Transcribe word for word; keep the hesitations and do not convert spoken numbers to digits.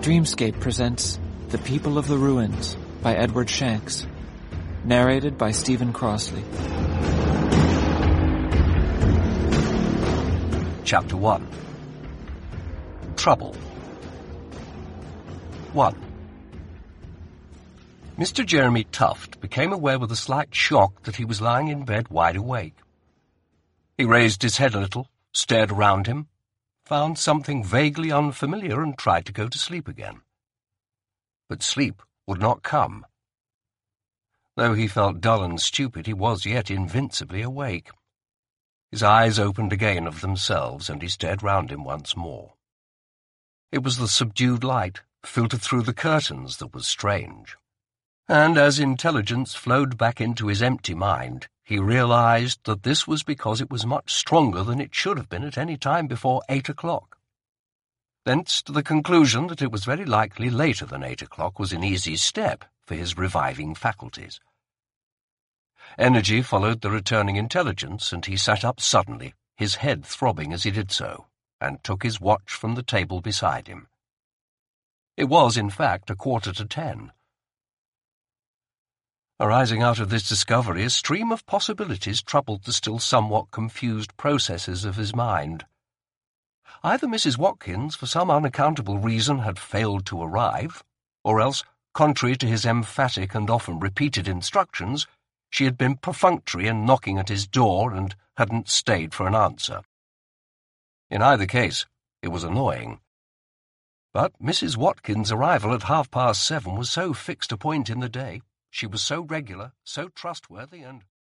Dreamscape presents The People of the Ruins by Edward Shanks, narrated by Stephen Crossley. Chapter one. Trouble. one. Mister Jeremy Tuft became aware with a slight shock that he was lying in bed wide awake. He raised his head a little, stared around him, found something vaguely unfamiliar and tried to go to sleep again. But sleep would not come. Though he felt dull and stupid, he was yet invincibly awake. His eyes opened again of themselves, and he stared round him once more. It was the subdued light, filtered through the curtains, that was strange. And as intelligence flowed back into his empty mind, he realized that this was because it was much stronger than it should have been at any time before eight o'clock. Thence to the conclusion that it was very likely later than eight o'clock was an easy step for his reviving faculties. Energy followed the returning intelligence, and he sat up suddenly, his head throbbing as he did so, and took his watch from the table beside him. It was, in fact, a quarter to ten. Arising out of this discovery, a stream of possibilities troubled the still somewhat confused processes of his mind. Either Missus Watkins, for some unaccountable reason, had failed to arrive, or else, contrary to his emphatic and often repeated instructions, she had been perfunctory in knocking at his door and hadn't stayed for an answer. In either case, it was annoying. But Missus Watkins' arrival at half-past seven was so fixed a point in the day, she was so regular, so trustworthy, and